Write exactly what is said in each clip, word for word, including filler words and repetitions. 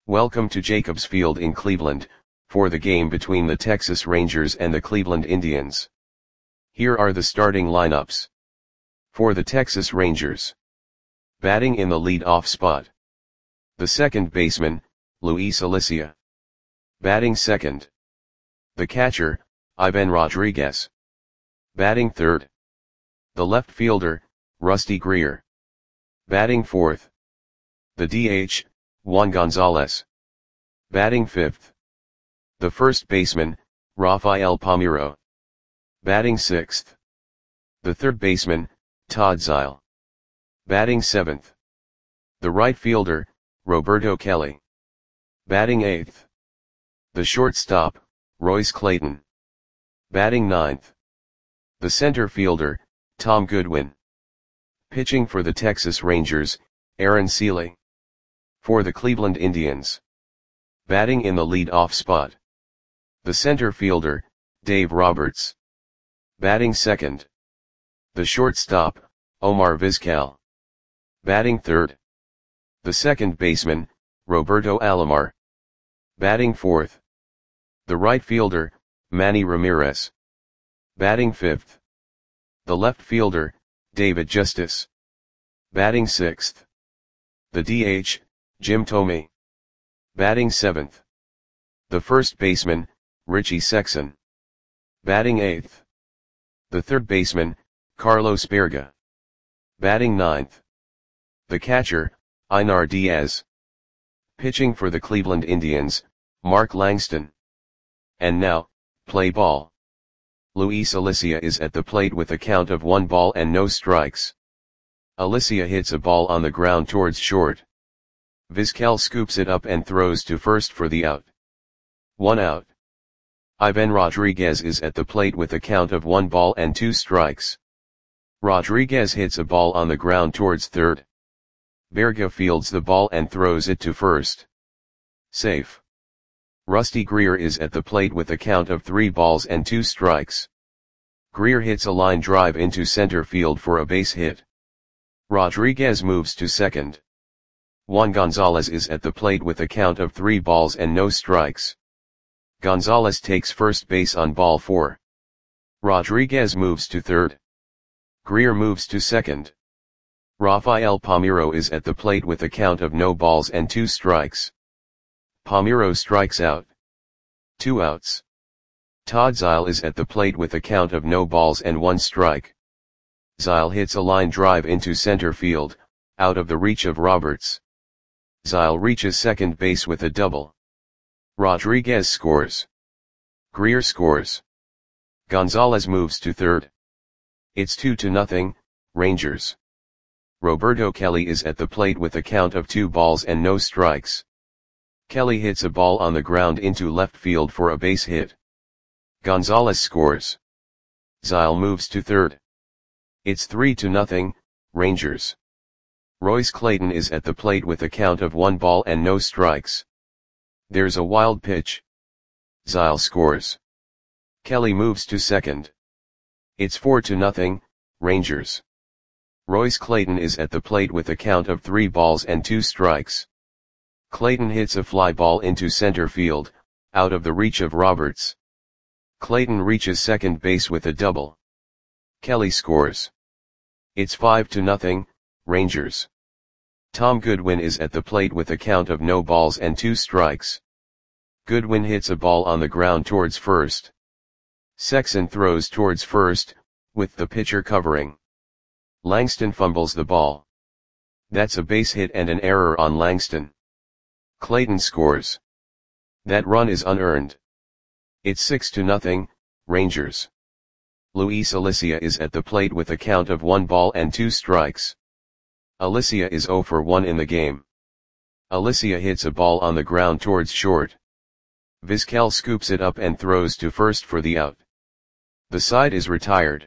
Welcome to Jacobs Field in Cleveland, for the game between the Texas Rangers and the Cleveland Indians. Here are the starting lineups. For the Texas Rangers. Batting in the lead-off spot. The second baseman, Luis Alicea. Batting second. The catcher, Ivan Rodriguez. Batting third. The left fielder, Rusty Greer. Batting fourth. The D H, Juan Gonzalez. Batting fifth. The first baseman, Rafael Palmeiro. Batting sixth. The third baseman, Todd Zeile. Batting seventh. The right fielder, Roberto Kelly. Batting eighth. The shortstop, Royce Clayton. Batting ninth. The center fielder, Tom Goodwin. Pitching for the Texas Rangers, Aaron Sele. For the Cleveland Indians. Batting in the lead-off spot. The center fielder, Dave Roberts. Batting second. The shortstop, Omar Vizquel. Batting third. The second baseman, Roberto Alomar. Batting fourth. The right fielder, Manny Ramirez. Batting fifth. The left fielder, David Justice. Batting sixth. The D H, Jim Thome. Batting seventh. The first baseman, Richie Sexson. Batting eighth. The third baseman, Carlos Baerga. Batting ninth. The catcher, Einar Diaz. Pitching for the Cleveland Indians, Mark Langston. And now, play ball. Luis Alicea is at the plate with a count of one ball and no strikes. Alicea hits a ball on the ground towards short. Vizquel scoops it up and throws to first for the out. One out. Ivan Rodriguez is at the plate with a count of one ball and two strikes. Rodriguez hits a ball on the ground towards third. Baerga fields the ball and throws it to first. Safe. Rusty Greer is at the plate with a count of three balls and two strikes. Greer hits a line drive into center field for a base hit. Rodriguez moves to second. Juan Gonzalez is at the plate with a count of three balls and no strikes. Gonzalez takes first base on ball four. Rodriguez moves to third. Greer moves to second. Rafael Palmeiro is at the plate with a count of no balls and two strikes. Palmeiro strikes out. Two outs. Todd Zeile is at the plate with a count of no balls and one strike. Zeile hits a line drive into center field, out of the reach of Roberts. Zeile reaches second base with a double. Rodriguez scores. Greer scores. Gonzalez moves to third. It's two to nothing, Rangers. Roberto Kelly is at the plate with a count of two balls and no strikes. Kelly hits a ball on the ground into left field for a base hit. Gonzalez scores. Zeile moves to third. It's three to nothing, Rangers. Royce Clayton is at the plate with a count of one ball and no strikes. There's a wild pitch. Zeile scores. Kelly moves to second. It's four to nothing, Rangers. Royce Clayton is at the plate with a count of three balls and two strikes. Clayton hits a fly ball into center field, out of the reach of Roberts. Clayton reaches second base with a double. Kelly scores. It's five to nothing, Rangers. Tom Goodwin is at the plate with a count of no balls and two strikes. Goodwin hits a ball on the ground towards first. Sexson throws towards first, with the pitcher covering. Langston fumbles the ball. That's a base hit and an error on Langston. Clayton scores. That run is unearned. It's six to nothing, Rangers. Luis Alicea is at the plate with a count of one ball and two strikes. Alicea is zero for one in the game. Alicea hits a ball on the ground towards short. Vizquel scoops it up and throws to first for the out. The side is retired.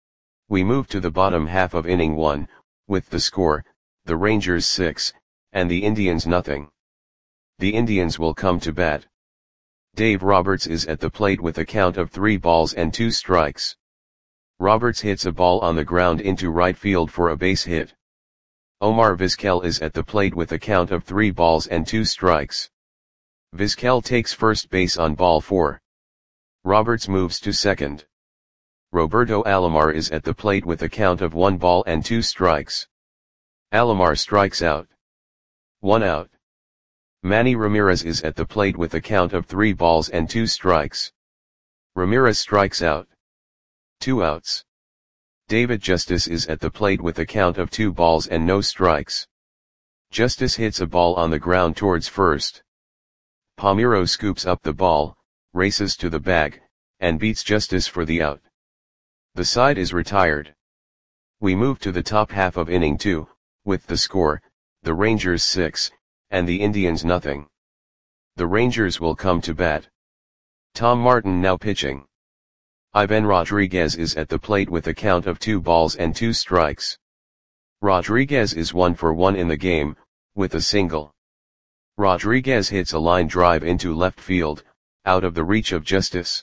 We move to the bottom half of inning one, with the score, the Rangers six, and the Indians nothing. The Indians will come to bat. Dave Roberts is at the plate with a count of three balls and two strikes. Roberts hits a ball on the ground into right field for a base hit. Omar Vizquel is at the plate with a count of three balls and two strikes. Vizquel takes first base on ball four. Roberts moves to second. Roberto Alomar is at the plate with a count of one ball and two strikes. Alomar strikes out. One out. Manny Ramirez is at the plate with a count of three balls and two strikes. Ramirez strikes out. Two outs. David Justice is at the plate with a count of two balls and no strikes. Justice hits a ball on the ground towards first. Palmeiro scoops up the ball, races to the bag, and beats Justice for the out. The side is retired. We move to the top half of inning two, with the score, the Rangers six, and the Indians nothing. The Rangers will come to bat. Tom Martin now pitching. Ivan Rodriguez is at the plate with a count of two balls and two strikes. Rodriguez is one for one in the game, with a single. Rodriguez hits a line drive into left field, out of the reach of Justice.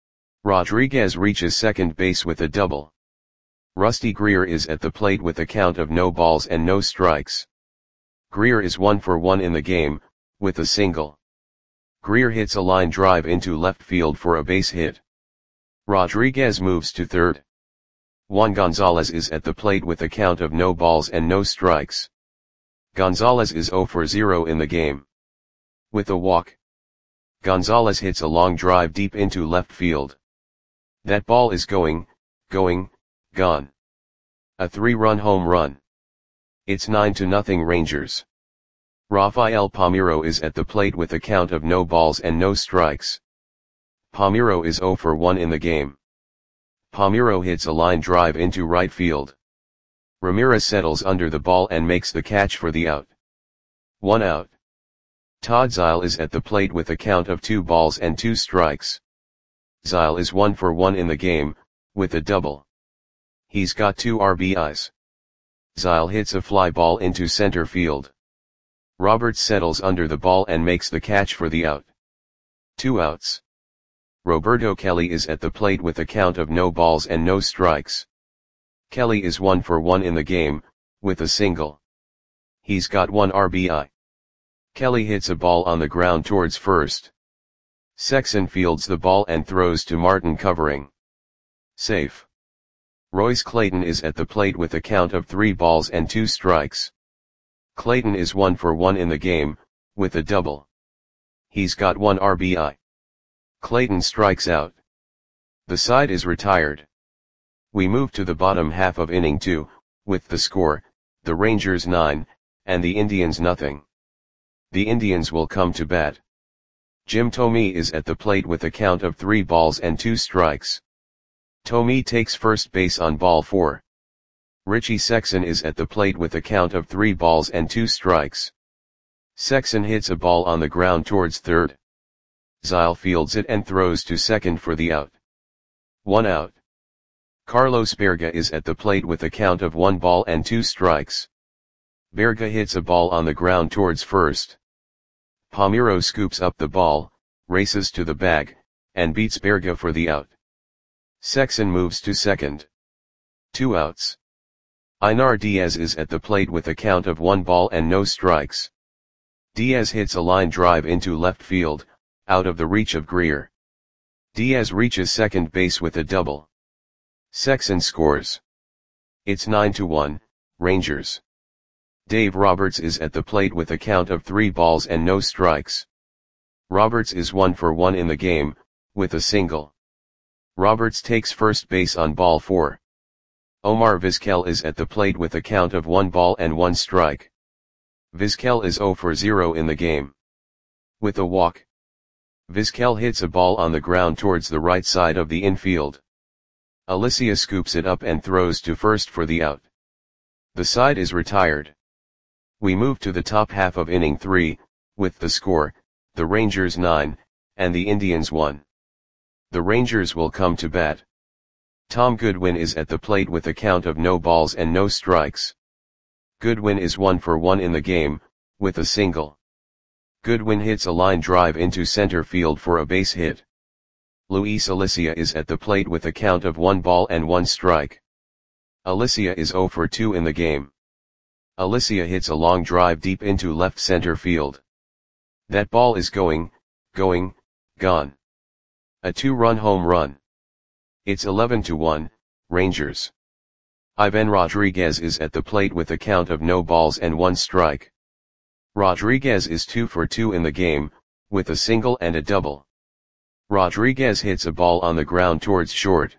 Rodriguez reaches second base with a double. Rusty Greer is at the plate with a count of no balls and no strikes. Greer is one for one in the game, with a single. Greer hits a line drive into left field for a base hit. Rodriguez moves to third. Juan Gonzalez is at the plate with a count of no balls and no strikes. Gonzalez is zero for zero in the game. With a walk. Gonzalez hits a long drive deep into left field. That ball is going, going, gone. A three-run home run. It's nine to nothing Rangers. Rafael Palmeiro is at the plate with a count of no balls and no strikes. Palmeiro is zero for one in the game. Palmeiro hits a line drive into right field. Ramirez settles under the ball and makes the catch for the out. One out. Todd Zeile is at the plate with a count of two balls and two strikes. Zeile is one for one in the game, with a double. He's got two R B Is. Zeile hits a fly ball into center field. Roberts settles under the ball and makes the catch for the out. Two outs. Roberto Kelly is at the plate with a count of no balls and no strikes. Kelly is one for one in the game, with a single. He's got one R B I. Kelly hits a ball on the ground towards first. Sexson fields the ball and throws to Martin covering. Safe. Royce Clayton is at the plate with a count of three balls and two strikes. Clayton is one for one in the game, with a double. He's got one R B I. Clayton strikes out. The side is retired. We move to the bottom half of inning two, with the score, the Rangers nine, and the Indians nothing. The Indians will come to bat. Jim Thome is at the plate with a count of three balls and two strikes. Thome takes first base on ball four. Richie Sexson is at the plate with a count of three balls and two strikes. Sexson hits a ball on the ground towards third. Zeile fields it and throws to second for the out. One out. Carlos Berga is at the plate with a count of one ball and two strikes. Berga hits a ball on the ground towards first. Palmeiro scoops up the ball, races to the bag, and beats Berga for the out. Sexson moves to second. Two outs. Einar Diaz is at the plate with a count of one ball and no strikes. Diaz hits a line drive into left field, out of the reach of Greer. Diaz reaches second base with a double. Sexson scores. It's nine to one, Rangers. Dave Roberts is at the plate with a count of three balls and no strikes. Roberts is one for one in the game, with a single. Roberts takes first base on ball four. Omar Vizquel is at the plate with a count of one ball and one strike. Vizquel is zero for zero in the game. With a walk. Vizquel hits a ball on the ground towards the right side of the infield. Alicia scoops it up and throws to first for the out. The side is retired. We move to the top half of inning three, with the score, the Rangers nine, and the Indians one. The Rangers will come to bat. Tom Goodwin is at the plate with a count of no balls and no strikes. Goodwin is one for one in the game, with a single. Goodwin hits a line drive into center field for a base hit. Luis Alicia is at the plate with a count of one ball and one strike. Alicia is zero for two in the game. Alicia hits a long drive deep into left center field. That ball is going, going, gone. A two-run home run. It's eleven to one, Rangers. Ivan Rodriguez is at the plate with a count of no balls and one strike. Rodriguez is two for two in the game, with a single and a double. Rodriguez hits a ball on the ground towards short.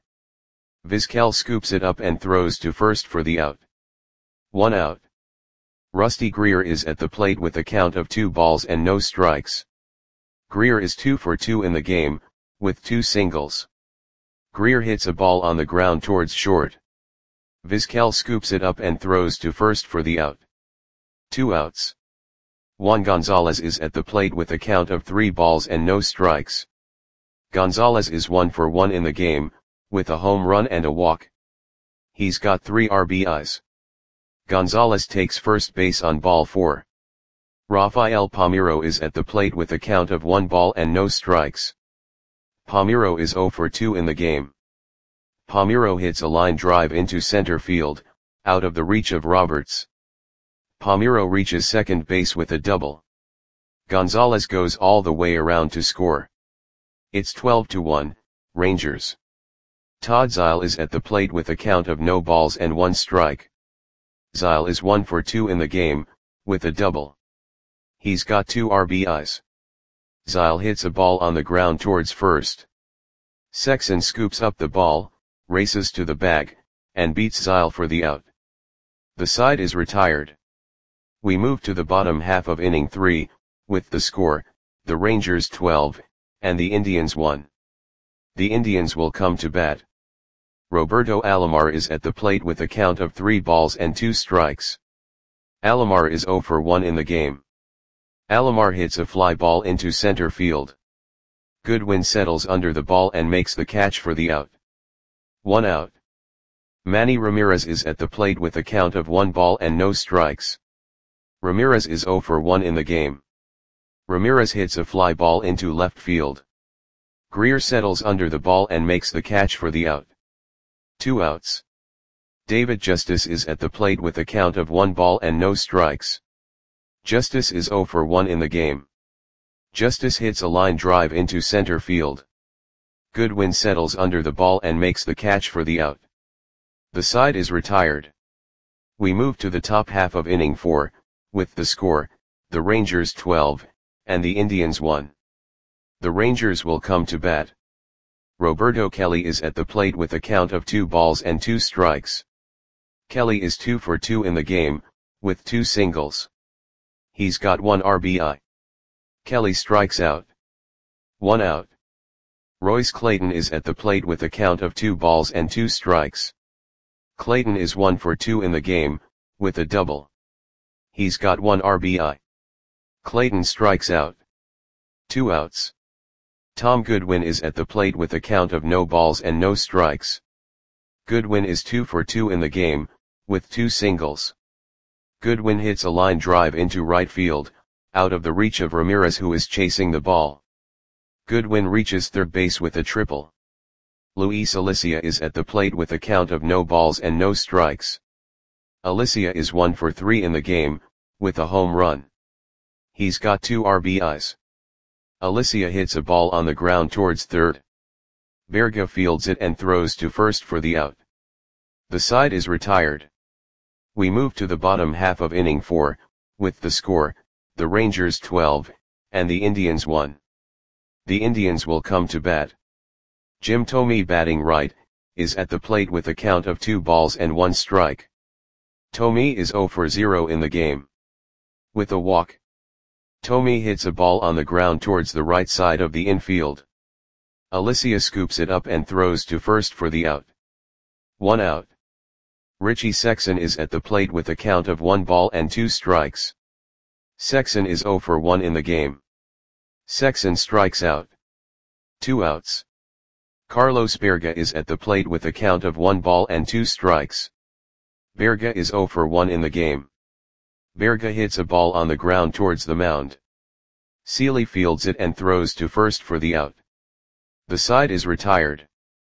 Vizquel scoops it up and throws to first for the out. One out. Rusty Greer is at the plate with a count of two balls and no strikes. Greer is two for two in the game, with two singles. Greer hits a ball on the ground towards short. Vizquel scoops it up and throws to first for the out. Two outs. Juan Gonzalez is at the plate with a count of three balls and no strikes. Gonzalez is one for one in the game, with a home run and a walk. He's got three R B Is. Gonzalez takes first base on ball four. Rafael Palmeiro is at the plate with a count of one ball and no strikes. Palmeiro is zero for two in the game. Palmeiro hits a line drive into center field, out of the reach of Roberts. Palmeiro reaches second base with a double. Gonzalez goes all the way around to score. It's twelve to one, Rangers. Todd Zeile is at the plate with a count of no balls and one strike. Zeile is one for two in the game, with a double. He's got two R B Is. Zeile hits a ball on the ground towards first. Sexson scoops up the ball, races to the bag, and beats Zeile for the out. The side is retired. We move to the bottom half of inning three, with the score, the Rangers twelve, and the Indians one. The Indians will come to bat. Roberto Alomar is at the plate with a count of three balls and two strikes. Alomar is zero for one in the game. Alomar hits a fly ball into center field. Goodwin settles under the ball and makes the catch for the out. One out. Manny Ramirez is at the plate with a count of one ball and no strikes. Ramirez is zero for one in the game. Ramirez hits a fly ball into left field. Greer settles under the ball and makes the catch for the out. Two outs. David Justice is at the plate with a count of one ball and no strikes. Justice is zero for one in the game. Justice hits a line drive into center field. Goodwin settles under the ball and makes the catch for the out. The side is retired. We move to the top half of inning four, with the score, the Rangers twelve, and the Indians one. The Rangers will come to bat. Roberto Kelly is at the plate with a count of two balls and two strikes. Kelly is two for two in the game, with two singles. He's got one R B I. Kelly strikes out. One out. Royce Clayton is at the plate with a count of two balls and two strikes. Clayton is one for two in the game, with a double. He's got one R B I. Clayton strikes out. Two outs. Tom Goodwin is at the plate with a count of no balls and no strikes. Goodwin is two for two in the game, with two singles. Goodwin hits a line drive into right field, out of the reach of Ramirez who is chasing the ball. Goodwin reaches third base with a triple. Luis Alicia is at the plate with a count of no balls and no strikes. Alicia is one for three in the game, with a home run. He's got two R B Is. Alicia hits a ball on the ground towards third. Berga fields it and throws to first for the out. The side is retired. We move to the bottom half of inning four, with the score, the Rangers twelve, and the Indians one. The Indians will come to bat. Jim Thome, batting right, is at the plate with a count of two balls and one strike. Thome is zero for zero in the game. With a walk. Thome hits a ball on the ground towards the right side of the infield. Alicia scoops it up and throws to first for the out. One out. Richie Sexson is at the plate with a count of one ball and two strikes. Sexson is zero for one in the game. Sexson strikes out. Two outs. Carlos Berga is at the plate with a count of one ball and two strikes. Berga is zero for one in the game. Berga hits a ball on the ground towards the mound. Seeley fields it and throws to first for the out. The side is retired.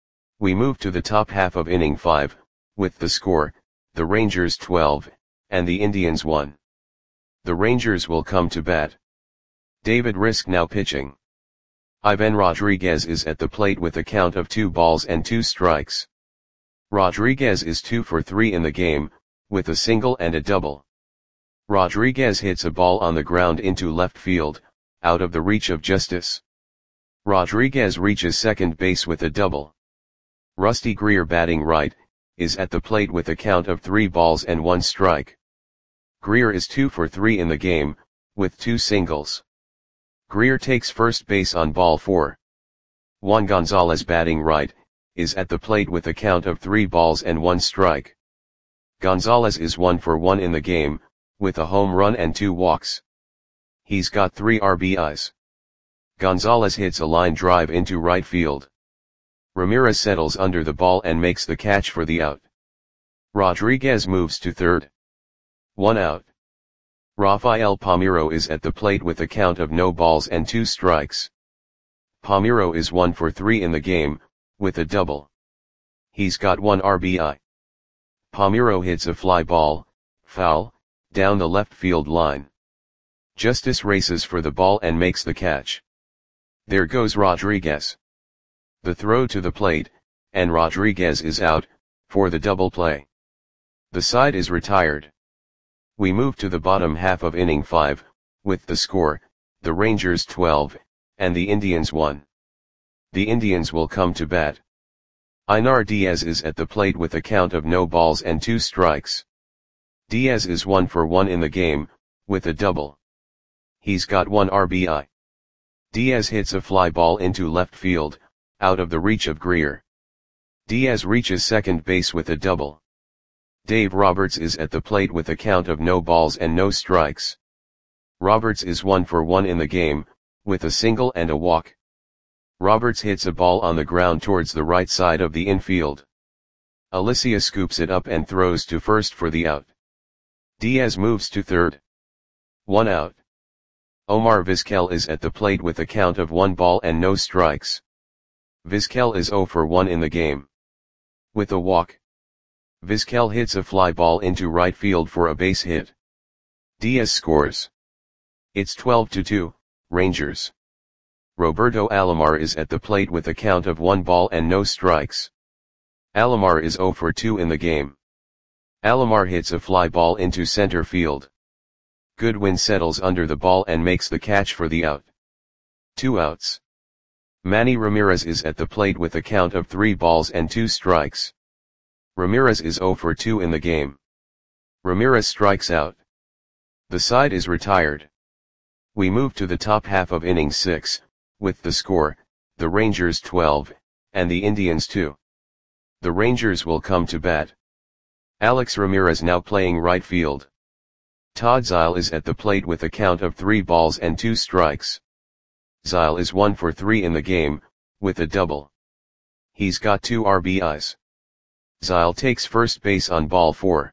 We move to the top half of inning five, with the score, the Rangers twelve, and the Indians one. The Rangers will come to bat. David Risk now pitching. Ivan Rodriguez is at the plate with a count of two balls and two strikes. Rodriguez is two for three in the game, with a single and a double. Rodriguez hits a ball on the ground into left field, out of the reach of Justice. Rodriguez reaches second base with a double. Rusty Greer, batting right, is at the plate with a count of three balls and one strike. Greer is two for three in the game, with two singles. Greer takes first base on ball four. Juan Gonzalez, batting right, is at the plate with a count of three balls and one strike. Gonzalez is one for one in the game, with a home run and two walks. He's got three R B Is. Gonzalez hits a line drive into right field. Ramirez settles under the ball and makes the catch for the out. Rodriguez moves to third. One out. Rafael Palmeiro is at the plate with a count of no balls and two strikes. Palmeiro is one for three in the game, with a double. He's got one R B I. Palmeiro hits a fly ball, foul, down the left field line. Justice races for the ball and makes the catch. There goes Rodriguez. The throw to the plate, and Rodriguez is out, for the double play. The side is retired. We move to the bottom half of inning five, with the score, the Rangers twelve, and the Indians one. The Indians will come to bat. Einar Diaz is at the plate with a count of no balls and two strikes. Diaz is one for one in the game, with a double. He's got one R B I. Diaz hits a fly ball into left field, out of the reach of Greer. Diaz reaches second base with a double. Dave Roberts is at the plate with a count of no balls and no strikes. Roberts is one for one in the game, with a single and a walk. Roberts hits a ball on the ground towards the right side of the infield. Alicia scoops it up and throws to first for the out. Diaz moves to third. One out. Omar Vizquel is at the plate with a count of one ball and no strikes. Vizquel is zero for one in the game. With a walk. Vizquel hits a fly ball into right field for a base hit. Diaz scores. It's twelve to two, Rangers. Roberto Alomar is at the plate with a count of one ball and no strikes. Alomar is zero for two in the game. Alomar hits a fly ball into center field. Goodwin settles under the ball and makes the catch for the out. Two outs. Manny Ramirez is at the plate with a count of three balls and two strikes. Ramirez is zero for two in the game. Ramirez strikes out. The side is retired. We move to the top half of inning six, with the score, the Rangers twelve, and the Indians two. The Rangers will come to bat. Alex Ramirez now playing right field. Todd Zeile is at the plate with a count of three balls and two strikes. Zeile is one for three in the game, with a double. He's got two R B Is. Zeile takes first base on ball four.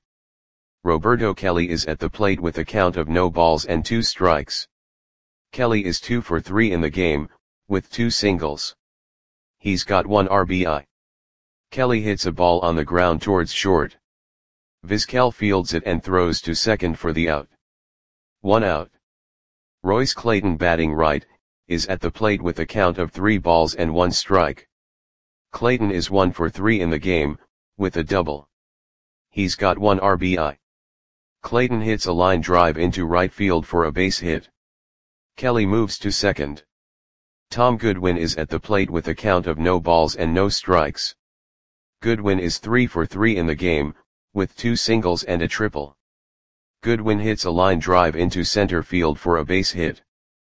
Roberto Kelly is at the plate with a count of no balls and two strikes. Kelly is two for three in the game, with two singles. He's got one R B I. Kelly hits a ball on the ground towards short. Vizquel fields it and throws to second for the out. One out. Royce Clayton, batting right, is at the plate with a count of three balls and one strike. Clayton is one for three in the game, with a double. He's got one R B I. Clayton hits a line drive into right field for a base hit. Kelly moves to second. Tom Goodwin is at the plate with a count of no balls and no strikes. Goodwin is three for three in the game, with two singles and a triple. Goodwin hits a line drive into center field for a base hit.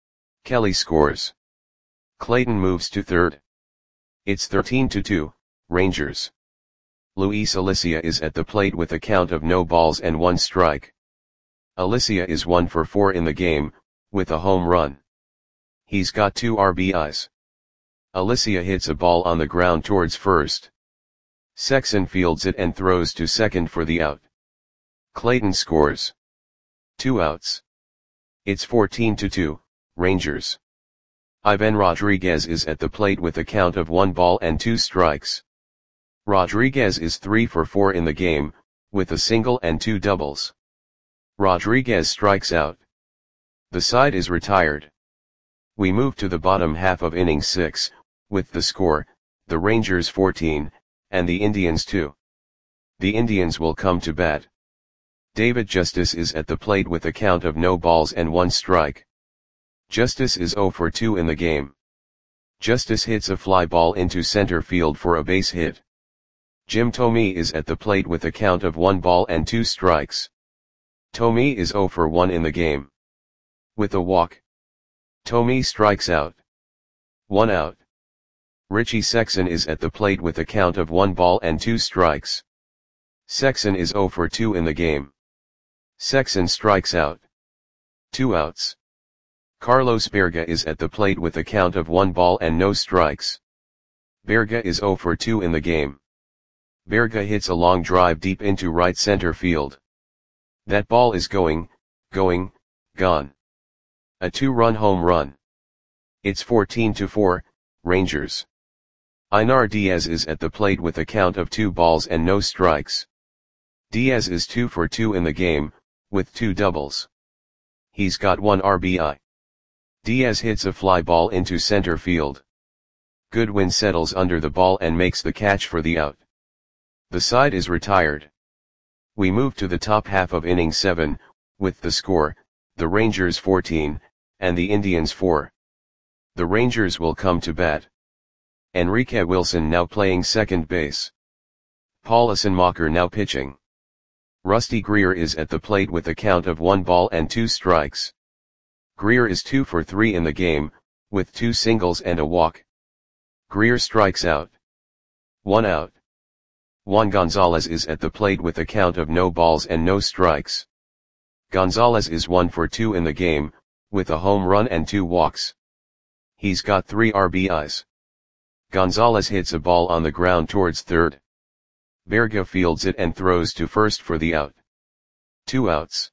Kelly scores. Clayton moves to third. It's thirteen to two, Rangers. Luis Alicia is at the plate with a count of no balls and one strike. Alicia is one for four in the game, with a home run. He's got two R B Is. Alicia hits a ball on the ground towards first. Sexson fields it and throws to second for the out. Clayton scores. Two outs. It's fourteen to two, Rangers. Ivan Rodriguez is at the plate with a count of one ball and two strikes. Rodriguez is three for four in the game, with a single and two doubles. Rodriguez strikes out. The side is retired. We move to the bottom half of inning six, with the score, the Rangers fourteen, and the Indians two. The Indians will come to bat. David Justice is at the plate with a count of no balls and one strike. Justice is oh for two in the game. Justice hits a fly ball into center field for a base hit. Jim Thome is at the plate with a count of one ball and two strikes. Thome is oh for one in the game. With a walk, Thome strikes out. One out. Richie Sexson is at the plate with a count of one ball and two strikes. Sexson is oh for two in the game. Sexson strikes out. Two outs. Carlos Berga is at the plate with a count of one ball and no strikes. Berga is oh for two in the game. Berga hits a long drive deep into right center field. That ball is going, going, gone. A two-run home run. It's fourteen to four, Rangers. Einar Diaz is at the plate with a count of two balls and no strikes. Diaz is two for two in the game, with two doubles. He's got one R B I. Diaz hits a fly ball into center field. Goodwin settles under the ball and makes the catch for the out. The side is retired. We move to the top half of inning seven, with the score, the Rangers fourteen, and the Indians four. The Rangers will come to bat. Enrique Wilson now playing second base. Paul Assenmacher now pitching. Rusty Greer is at the plate with a count of one ball and two strikes. Greer is two for three in the game, with two singles and a walk. Greer strikes out. One out. Juan Gonzalez is at the plate with a count of no balls and no strikes. Gonzalez is one for two in the game, with a home run and two walks. He's got three R B Is. Gonzalez hits a ball on the ground towards third. Berga fields it and throws to first for the out. Two outs.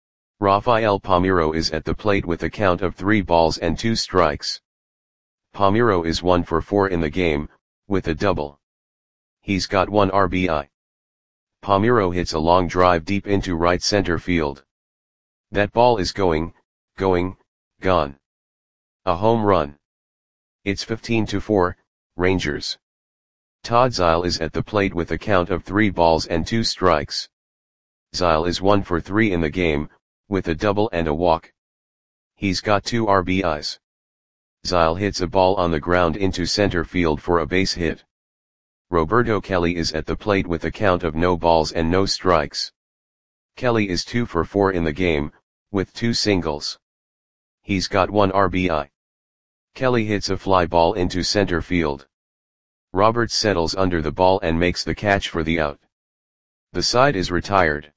Rafael Palmeiro is at the plate with a count of three balls and two strikes. Palmeiro is one for four in the game, with a double. He's got one R B I. Palmeiro hits a long drive deep into right center field. That ball is going, going, gone. A home run. It's fifteen to four, Rangers. Todd Zeile is at the plate with a count of three balls and two strikes. Zeile is one for three in the game, with a double and a walk. He's got two R B Is. Zeile hits a ball on the ground into center field for a base hit. Roberto Kelly is at the plate with a count of no balls and no strikes. Kelly is two for four in the game, with two singles. He's got one R B I. Kelly hits a fly ball into center field. Roberts settles under the ball and makes the catch for the out. The side is retired.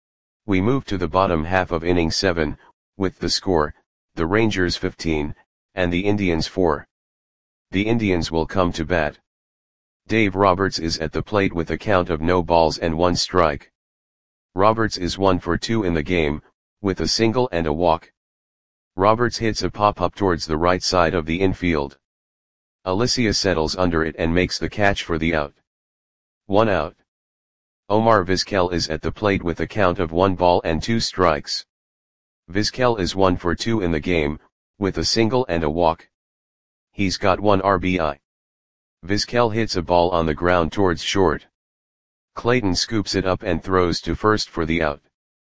We move to the bottom half of inning seven, with the score, the Rangers fifteen, and the Indians four. The Indians will come to bat. Dave Roberts is at the plate with a count of no balls and one strike. Roberts is one for two in the game, with a single and a walk. Roberts hits a pop-up towards the right side of the infield. Alicia settles under it and makes the catch for the out. One out. Omar Vizquel is at the plate with a count of one ball and two strikes. Vizquel is one for two in the game, with a single and a walk. He's got one R B I. Vizquel hits a ball on the ground towards short. Clayton scoops it up and throws to first for the out.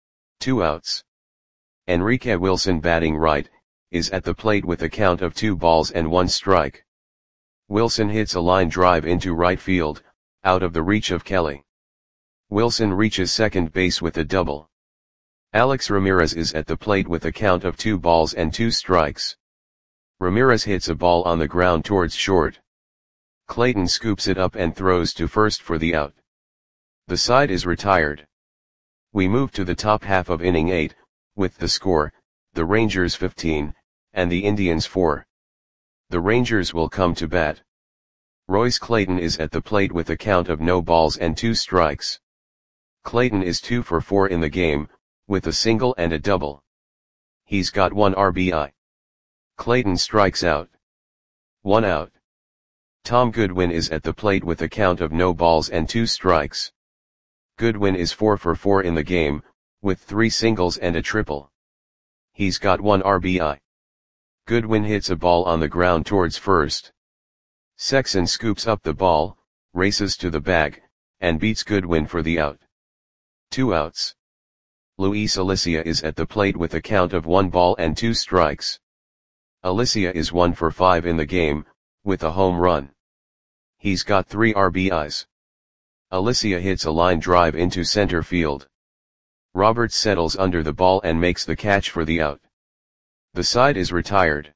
Two outs. Enrique Wilson batting right, is at the plate with a count of two balls and one strike. Wilson hits a line drive into right field, out of the reach of Kelly. Wilson reaches second base with a double. Alex Ramirez is at the plate with a count of two balls and two strikes. Ramirez hits a ball on the ground towards short. Clayton scoops it up and throws to first for the out. The side is retired. We move to the top half of inning eight, with the score, the Rangers fifteen, and the Indians four. The Rangers will come to bat. Royce Clayton is at the plate with a count of no balls and two strikes. Clayton is two for four in the game, with a single and a double. He's got one R B I. Clayton strikes out. One out. Tom Goodwin is at the plate with a count of no balls and two strikes. Goodwin is four for four in the game, with three singles and a triple. He's got one R B I. Goodwin hits a ball on the ground towards first. Sexson scoops up the ball, races to the bag, and beats Goodwin for the out. Two outs. Luis Alicia is at the plate with a count of one ball and two strikes. Alicia is one for five in the game, with a home run. He's got three R B Is. Alicia hits a line drive into center field. Roberts settles under the ball and makes the catch for the out. The side is retired.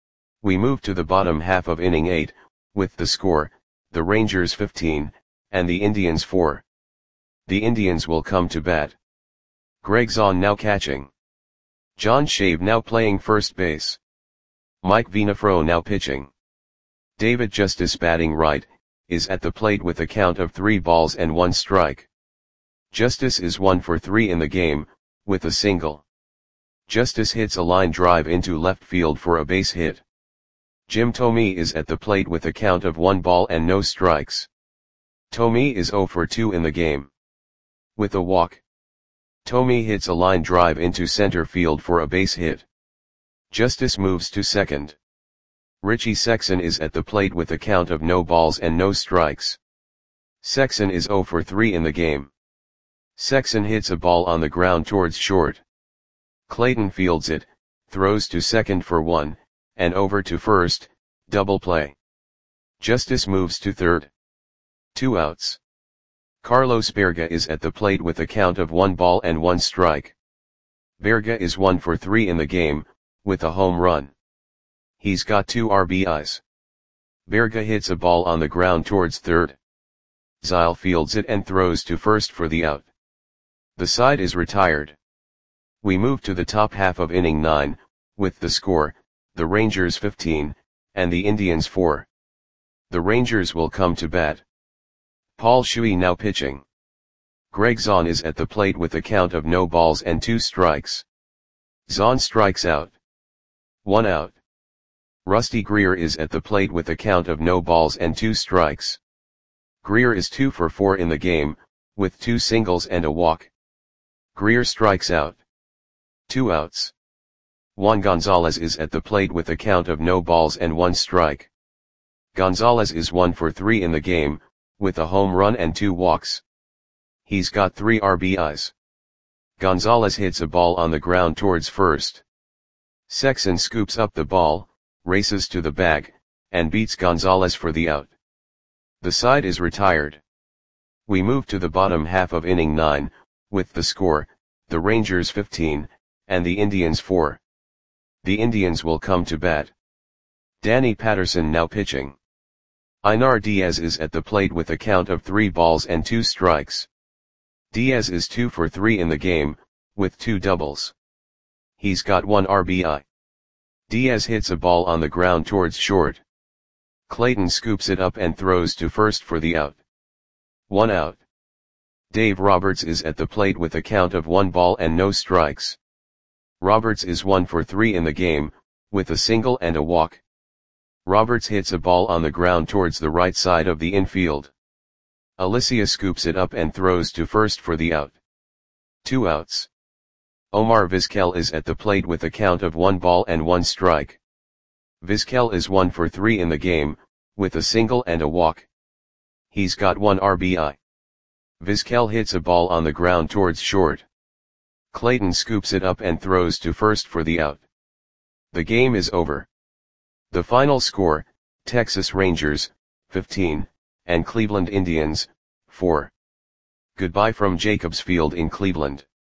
We move to the bottom half of inning eight, with the score, the Rangers fifteen, and the Indians four. The Indians will come to bat. Greg Zahn now catching. John Shave now playing first base. Mike Venafro now pitching. David Justice batting right, is at the plate with a count of three balls and one strike. Justice is one for three in the game, with a single. Justice hits a line drive into left field for a base hit. Jim Thome is at the plate with a count of one ball and no strikes. Thome is zero for two in the game. With a walk. Thome hits a line drive into center field for a base hit. Justice moves to second. Richie Sexson is at the plate with a count of no balls and no strikes. Sexson is zero for three in the game. Sexson hits a ball on the ground towards short. Clayton fields it, throws to second for one, and over to first, double play. Justice moves to third. Two outs. Carlos Berga is at the plate with a count of one ball and one strike. Berga is one for three in the game, with a home run. He's got two R B Is. Berga hits a ball on the ground towards third. Zyle fields it and throws to first for the out. The side is retired. We move to the top half of inning nine, with the score, the Rangers fifteen, and the Indians four. The Rangers will come to bat. Paul Shuey now pitching. Greg Zahn is at the plate with a count of no balls and two strikes. Zahn strikes out. One out. Rusty Greer is at the plate with a count of no balls and two strikes. Greer is two for four in the game, with two singles and a walk. Greer strikes out. Two outs. Juan Gonzalez is at the plate with a count of no balls and one strike. Gonzalez is one for three in the game, with a home run and two walks. He's got three R B Is. Gonzalez hits a ball on the ground towards first. Sexson scoops up the ball, races to the bag, and beats Gonzalez for the out. The side is retired. We move to the bottom half of inning nine, with the score, the Rangers fifteen, and the Indians four. The Indians will come to bat. Danny Patterson now pitching. Einar Diaz is at the plate with a count of three balls and two strikes. Diaz is two for three in the game, with two doubles. He's got one R B I. Diaz hits a ball on the ground towards short. Clayton scoops it up and throws to first for the out. One out. Dave Roberts is at the plate with a count of one ball and no strikes. Roberts is one for three in the game, with a single and a walk. Roberts hits a ball on the ground towards the right side of the infield. Alicia scoops it up and throws to first for the out. Two outs. Omar Vizquel is at the plate with a count of one ball and one strike. Vizquel is one for three in the game, with a single and a walk. He's got one R B I. Vizquel hits a ball on the ground towards short. Clayton scoops it up and throws to first for the out. The game is over. The final score, Texas Rangers, fifteen, and Cleveland Indians, four. Goodbye from Jacobs Field in Cleveland.